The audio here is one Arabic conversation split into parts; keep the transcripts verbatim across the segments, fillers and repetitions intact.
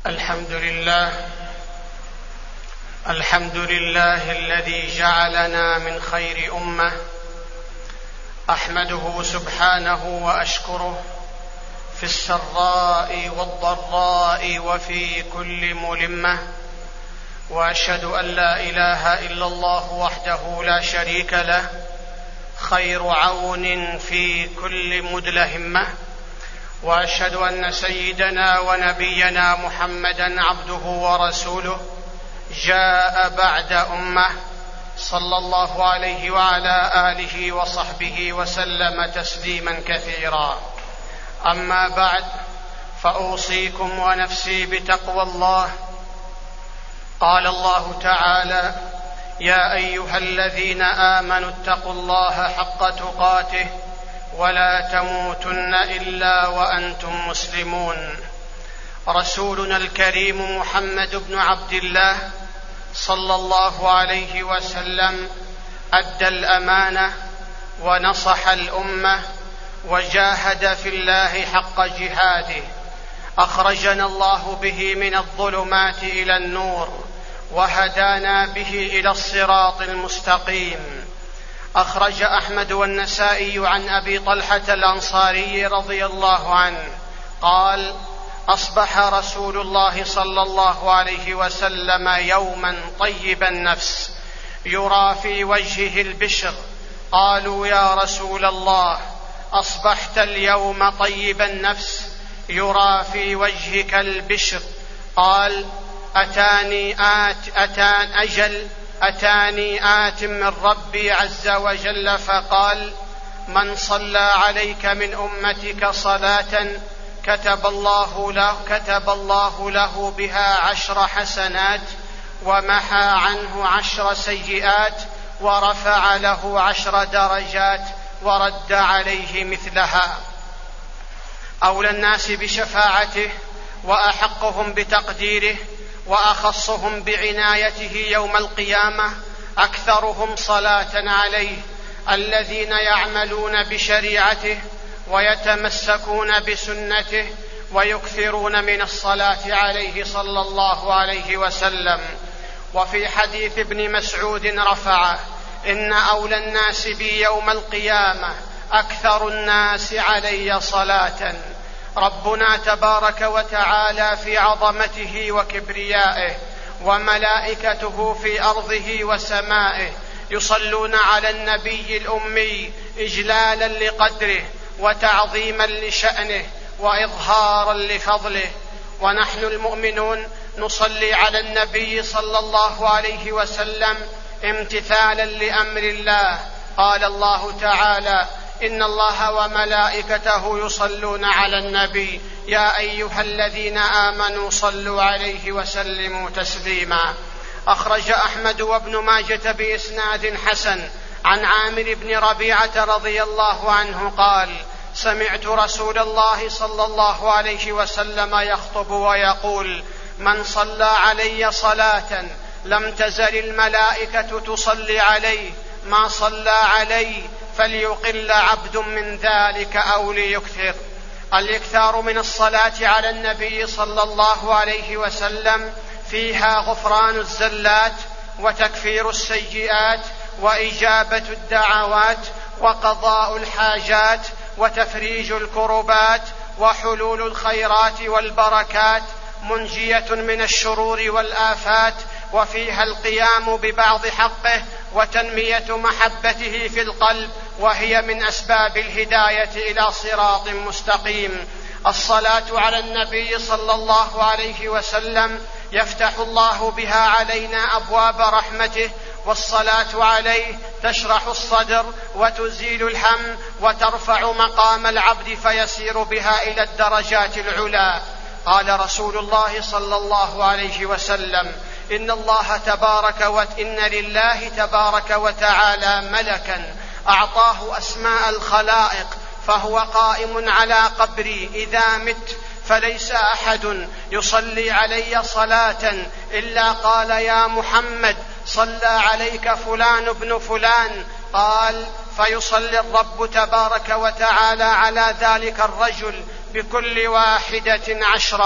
الحمد لله الحمد لله الذي جعلنا من خير أمة، أحمده سبحانه وأشكره في السراء والضراء وفي كل ملمة، وأشهد أن لا إله إلا الله وحده لا شريك له خير عون في كل مدلهمة، وأشهد أن سيدنا ونبينا محمدًا عبده ورسوله جاء بعد أمة صلى الله عليه وعلى آله وصحبه وسلم تسليمًا كثيرا. أما بعد، فأوصيكم ونفسي بتقوى الله. قال الله تعالى: يا أيها الذين آمنوا اتقوا الله حق تقاته ولا تموتن إلا وأنتم مسلمون. رسولنا الكريم محمد بن عبد الله صلى الله عليه وسلم أدى الأمانة ونصح الأمة وجاهد في الله حق جهاده، أخرجنا الله به من الظلمات إلى النور وهدانا به إلى الصراط المستقيم. أخرج أحمد والنسائي عن أبي طلحة الأنصاري رضي الله عنه قال: أصبح رسول الله صلى الله عليه وسلم يوما طيب النفس يرى في وجهه البشر. قالوا: يا رسول الله، أصبحت اليوم طيب النفس يرى في وجهك البشر؟ قال: أتاني آت أتان أجل أتاني آت من ربي عز وجل فقال: من صلى عليك من أمتك صلاة كتب الله له, كتب الله له بها عشر حسنات ومحى عنه عشر سيئات ورفع له عشر درجات ورد عليه مثلها. أولى الناس بشفاعته وأحقهم بتقديره وأخصهم بعنايته يوم القيامة أكثرهم صلاة عليه، الذين يعملون بشريعته ويتمسكون بسنته ويكثرون من الصلاة عليه صلى الله عليه وسلم. وفي حديث ابن مسعود رفعه: إن أولى الناس بي يوم القيامة أكثر الناس علي صلاة. ربنا تبارك وتعالى في عظمته وكبريائه وملائكته في أرضه وسمائه يصلون على النبي الأمي إجلالا لقدره وتعظيما لشأنه وإظهارا لفضله. ونحن المؤمنون نصلي على النبي صلى الله عليه وسلم امتثالا لأمر الله. قال الله تعالى: إن الله وملائكته يصلون على النبي يا أيها الذين آمنوا صلوا عليه وسلموا تسليما. أخرج أحمد وابن ماجة بإسناد حسن عن عامر بن ربيعة رضي الله عنه قال: سمعت رسول الله صلى الله عليه وسلم يخطب ويقول: من صلى علي صلاة لم تزل الملائكة تصلي عليه ما صلى عليه فليقل عبد من ذلك أو ليكثر. الإكثار من الصلاة على النبي صلى الله عليه وسلم فيها غفران الزلات وتكفير السيئات وإجابة الدعوات وقضاء الحاجات وتفريج الكربات وحلول الخيرات والبركات، منجية من الشرور والآفات، وفيها القيام ببعض حقه وتنمية محبته في القلب، وهي من أسباب الهداية إلى صراط مستقيم. الصلاة على النبي صلى الله عليه وسلم يفتح الله بها علينا أبواب رحمته، والصلاة عليه تشرح الصدر وتزيل الهم وترفع مقام العبد فيسير بها إلى الدرجات العلى. قال رسول الله صلى الله عليه وسلم: إن الله تبارك وإن لله تبارك وتعالى ملكا أعطاه أسماء الخلائق، فهو قائم على قبري إذا مت، فليس أحد يصلي علي صلاة إلا قال: يا محمد صلى عليك فلان ابن فلان. قال: فيصلي الرب تبارك وتعالى على ذلك الرجل بكل واحدة عشرا،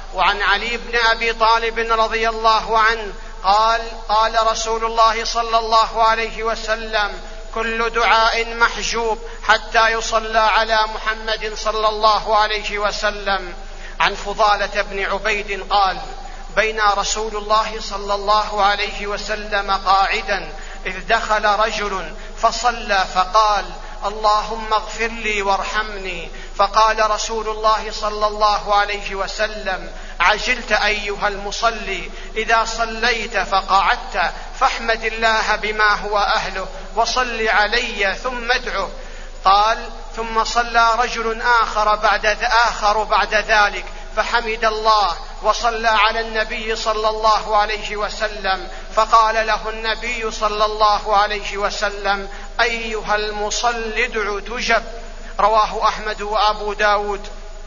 وعن علي بن أبي طالب رضي الله عنه قال قال رسول الله صلى الله عليه وسلم: كل دعاء محجوب حتى يصلى على محمد صلى الله عليه وسلم. عن فضالة بن عبيد قال: بين رسول الله صلى الله عليه وسلم قاعدا إذ دخل رجل فصلى فقال: اللهم اغفر لي وارحمني. فقال رسول الله صلى الله عليه وسلم: عجلت أيها المصلي، إذا صليت فقعدت فاحمد الله بما هو أهله وصل علي ثم ادعه. قال: ثم صلى رجل آخر بعد آخر بعد ذلك فحمد الله وصلى على النبي صلى الله عليه وسلم، فقال له النبي صلى الله عليه وسلم: أيها المصل ادع تجب. رواه أحمد وأبو داود.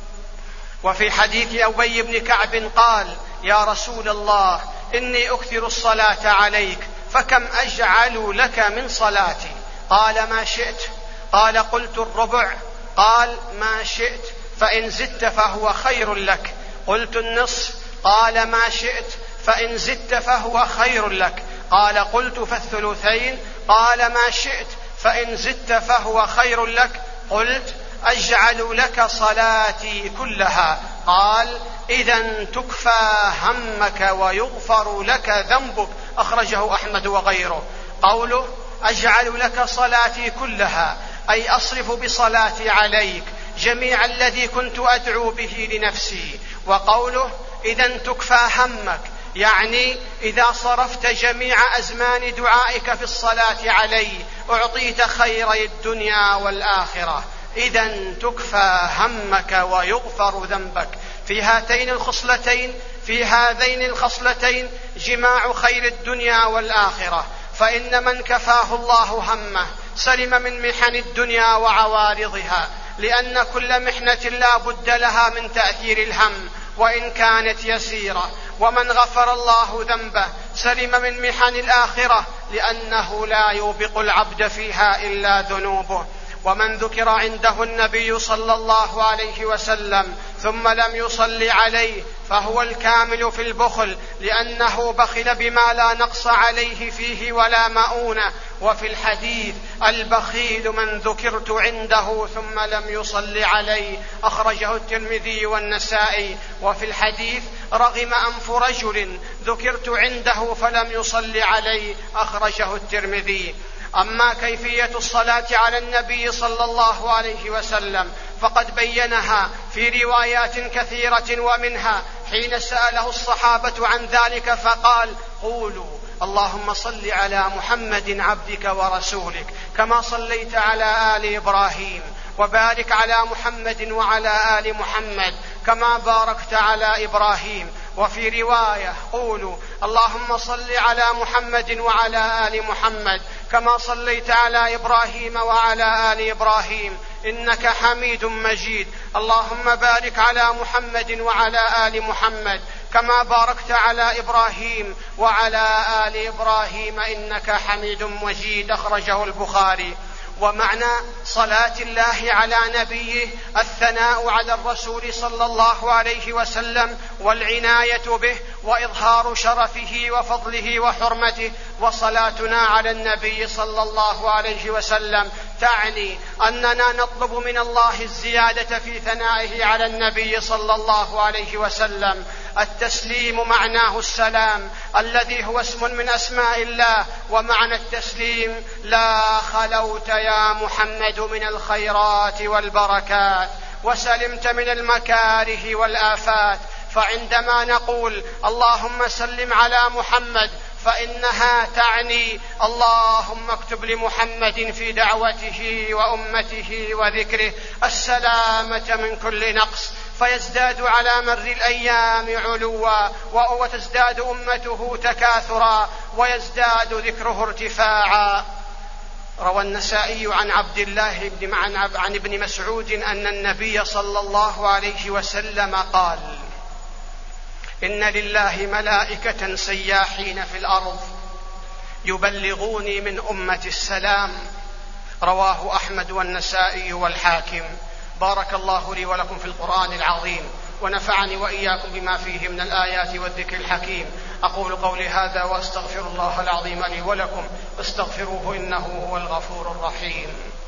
وفي حديث أبي بن كعب قال: يا رسول الله، إني أكثر الصلاة عليك، فكم أجعل لك من صلاتي؟ قال: ما شئت. قال: قلت الربع. قال: ما شئت، فإن زدت فهو خير لك. قلت النصف. قال: ما شئت، فإن زدت فهو خير لك. قال: قلت فالثلثين. قال: ما شئت، فإن زدت فهو خير لك. قلت: أجعل لك صلاتي كلها. قال: إذن تكفى همك ويغفر لك ذنبك. أخرجه أحمد وغيره. قوله أجعل لك صلاتي كلها أي أصرف بصلاتي عليك جميع الذي كنت أدعو به لنفسي. وقوله إذن تكفى همك يعني إذا صرفت جميع أزمان دعائك في الصلاة علي أعطيت خيري الدنيا والآخرة. إذن تكفى همك ويغفر ذنبك. في هاتين الخصلتين في هذين الخصلتين جماع خير الدنيا والآخرة. فإن من كفاه الله همه سلم من محن الدنيا وعوارضها، لأن كل محنة لا بد لها من تأثير الهم وإن كانت يسيرة. ومن غفر الله ذنبه سلم من محن الآخرة، لأنه لا يوبق العبد فيها إلا ذنوبه. ومن ذكر عنده النبي صلى الله عليه وسلم ثم لم يصل عليه فهو الكامل في البخل، لأنه بخل بما لا نقص عليه فيه ولا مؤونة. وفي الحديث: البخيل من ذكرت عنده ثم لم يصل عليه. أخرجه الترمذي والنسائي. وفي الحديث: رغم أنف رجل ذكرت عنده فلم يصل عليه. أخرجه الترمذي. أما كيفية الصلاة على النبي صلى الله عليه وسلم فقد بينها في روايات كثيرة، ومنها حين سأله الصحابة عن ذلك فقال: قولوا اللهم صل على محمد عبدك ورسولك كما صليت على آل إبراهيم، وبارك على محمد وعلى آل محمد كما باركت على إبراهيم. وفي رواية: قولوا اللهم صل على محمد وعلى آل محمد كما صليت على إبراهيم وعلى آل إبراهيم إنك حميد مجيد. اللهم بارك على محمد وعلى آل محمد كما باركت على إبراهيم وعلى آل إبراهيم إنك حميد مجيد. أخرجه البخاري. ومعنى صلاة الله على نبيه الثناء على الرسول صلى الله عليه وسلم والعناية به وإظهار شرفه وفضله وحرمته. وصلاتنا على النبي صلى الله عليه وسلم تعني أننا نطلب من الله الزيادة في ثنائه على النبي صلى الله عليه وسلم. التسليم معناه السلام الذي هو اسم من أسماء الله، ومعنى التسليم لا خلوت يا محمد من الخيرات والبركات وسلمت من المكاره والآفات. فعندما نقول اللهم سلم على محمد فإنها تعني اللهم اكتب لمحمد في دعوته وأمته وذكره السلامة من كل نقص، فيزداد على مر الأيام علوا وتزداد أمته تكاثرا ويزداد ذكره ارتفاعا. روى النسائي عن عبد الله بن عن ابن مسعود أن النبي صلى الله عليه وسلم قال: إن لله ملائكة سياحين في الأرض يبلغوني من أمة السلام. رواه أحمد والنسائي والحاكم. بارك الله لي ولكم في القرآن العظيم، ونفعني وإياكم بما فيه من الآيات والذكر الحكيم. أقول قولي هذا وأستغفر الله العظيم لي ولكم، استغفروه إنه هو الغفور الرحيم.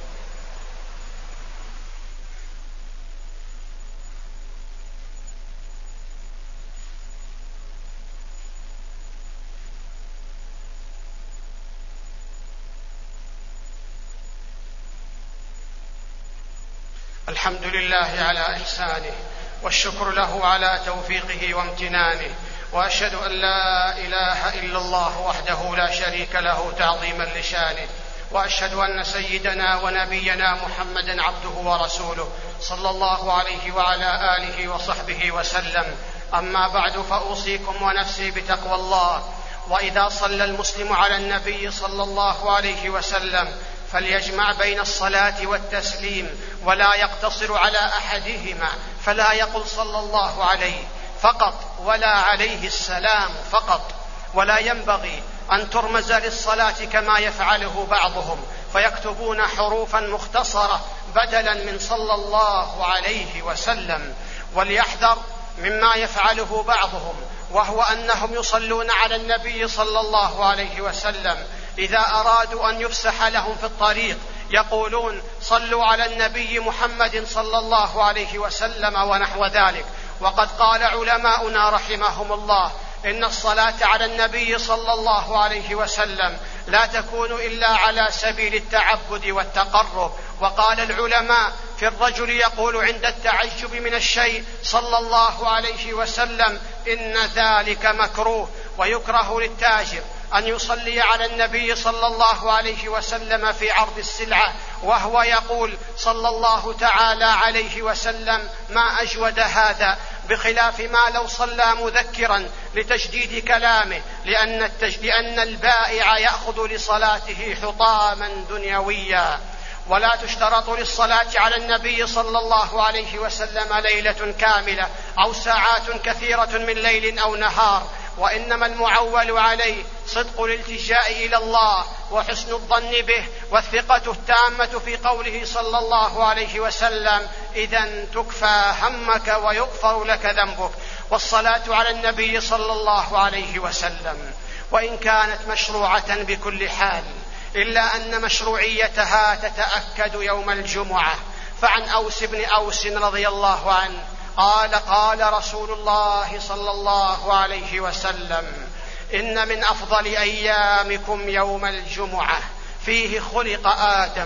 الحمد لله على إحسانه، والشكر له على توفيقه وامتنانه، وأشهد أن لا إله إلا الله وحده لا شريك له تعظيما لشانه، وأشهد أن سيدنا ونبينا محمدا عبده ورسوله صلى الله عليه وعلى آله وصحبه وسلم. أما بعد، فأوصيكم ونفسي بتقوى الله. وإذا صلى المسلم على النبي صلى الله عليه وسلم فليجمع بين الصلاة والتسليم، ولا يقتصر على أحدهما، فلا يقل صلى الله عليه فقط ولا عليه السلام فقط. ولا ينبغي أن ترمز للصلاة كما يفعله بعضهم، فيكتبون حروفا مختصرة بدلا من صلى الله عليه وسلم. وليحذر مما يفعله بعضهم، وهو أنهم يصلون على النبي صلى الله عليه وسلم إذا أرادوا أن يفسح لهم في الطريق يقولون صلوا على النبي محمد صلى الله عليه وسلم ونحو ذلك. وقد قال علماؤنا رحمهم الله إن الصلاة على النبي صلى الله عليه وسلم لا تكون إلا على سبيل التعبد والتقرب. وقال العلماء في الرجل يقول عند التعجب من الشيء صلى الله عليه وسلم إن ذلك مكروه. ويكره للتاجر أن يصلي على النبي صلى الله عليه وسلم في عرض السلعة وهو يقول صلى الله تعالى عليه وسلم ما أجود هذا، بخلاف ما لو صلى مذكرا لتشديد كلامه، لأن, التج... لأن البائع يأخذ لصلاته حطاما دنيويا. ولا تشترط للصلاة على النبي صلى الله عليه وسلم ليلة كاملة أو ساعات كثيرة من ليل أو نهار، وإنما المعول عليه صدق الالتجاء إلى الله وحسن الظن به والثقة التامة في قوله صلى الله عليه وسلم إذن تكفى همك ويغفر لك ذنبك. والصلاة على النبي صلى الله عليه وسلم وإن كانت مشروعة بكل حال إلا أن مشروعيتها تتأكد يوم الجمعة. فعن أوس بن أوس رضي الله عنه قال قال رسول الله صلى الله عليه وسلم إن من أفضل أيامكم يوم الجمعة فيه خلق آدم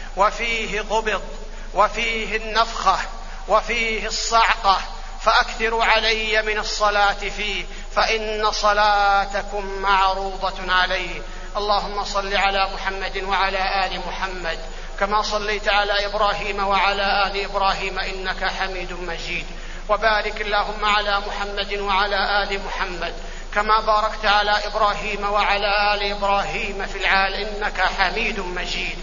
وفيه قبض وفيه النفخة وفيه الصعقة، فأكثروا علي من الصلاة فيه فإن صلاتكم معروضة عليه. اللهم صل على محمد وعلى آل محمد كما صليت على إبراهيم وعلى آل إبراهيم إنك حميد مجيد، وبارك اللهم على محمد وعلى آل محمد كما باركت على إبراهيم وعلى آل إبراهيم في العالمين إنك حميد مجيد.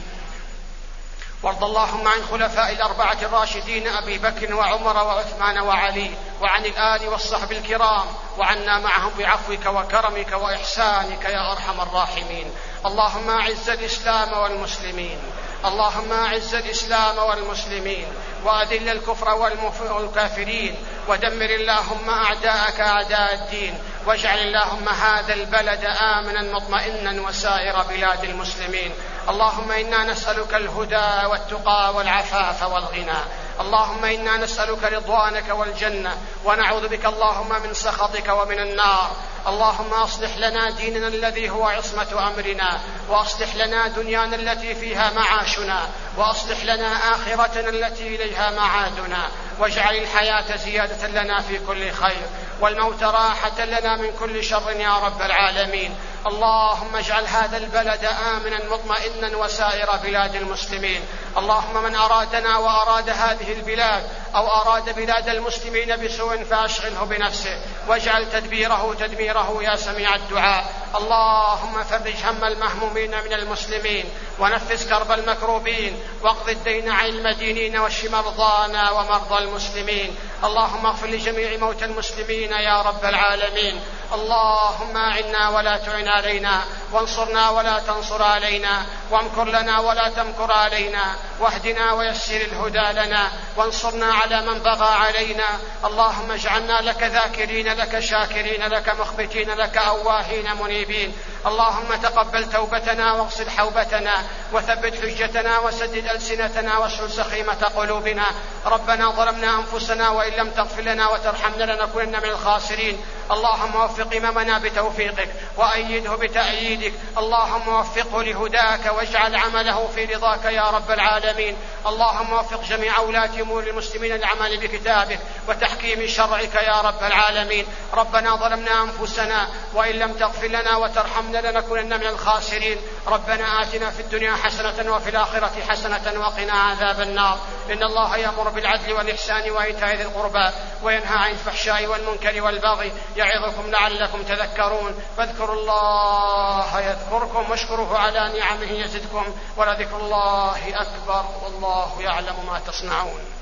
وارض اللهم عن خلفاء الأربعة الراشدين أبي بكر وعمر وعثمان وعلي، وعن الآل والصحب الكرام، وعنا معهم بعفوك وكرمك وإحسانك يا أرحم الراحمين. اللهم أعز الإسلام والمسلمين، اللهم أعز الإسلام والمسلمين، وأذل الكفر والكافرين، ودمر اللهم أعداءك أعداء الدين، واجعل اللهم هذا البلد آمنا مطمئنا وسائر بلاد المسلمين. اللهم إنا نسألك الهدى والتقى والعفاف والغنى. اللهم إنا نسألك رضوانك والجنة، ونعوذ بك اللهم من سخطك ومن النار. اللهم أصلح لنا ديننا الذي هو عصمة أمرنا، وأصلح لنا دنيانا التي فيها معاشنا، وأصلح لنا آخرتنا التي إليها معادنا، واجعل الحياة زيادة لنا في كل خير والموت راحة لنا من كل شر يا رب العالمين. اللهم اجعل هذا البلد آمنا مطمئنا وسائر بلاد المسلمين. اللهم من أرادنا وأراد هذه البلاد أو أراد بلاد المسلمين بسوء فأشغله بنفسه، واجعل تدبيره تدميره يا سميع الدعاء. اللهم فرج هم المهمومين من المسلمين، ونفس كرب المكروبين، واقض الدين عن المدينين واشف مرضانا ومرضى المسلمين. اللهم اغفر لجميع موتى المسلمين يا رب العالمين. اللهم أعنا ولا تعن علينا، وانصرنا ولا تنصر علينا، وامكر لنا ولا تمكر علينا، واهدنا ويسر الهدى لنا، وانصرنا على من بغى علينا. اللهم اجعلنا لك ذاكرين لك شاكرين لك مخبتين لك أواهين منيبين. اللهم تقبل توبتنا واغسل حوبتنا وثبت حجتنا وسدد ألسنتنا واسلل سخيمة قلوبنا. ربنا ظلمنا أنفسنا وإن لم تغفر لنا وترحمنا لنكونن من الخاسرين. اللهم وفق إمامنا بتوفيقك وأيده بتأييدك. اللهم وفقه لهداك واجعل عمله في رضاك يا رب العالمين. اللهم وفق جميع ولاة أمور المسلمين للعمل بكتابك وتحكيم شرعك يا رب العالمين. ربنا ظلمنا أنفسنا وإن لم تغفر لنا وترحمنا لنكونن من الخاسرين. ربنا آتنا في الدنيا حسنة وفي الآخرة حسنة وقنا عذاب النار. إن الله يأمر بالعدل والإحسان وإيتاء ذي القربى وينهى عن الفحشاء والمنكر والبغي يعظكم لعلكم تذكرون. فاذكروا الله يذكركم واشكروه على نعمه يزدكم ولذكر الله أكبر والله يعلم ما تصنعون.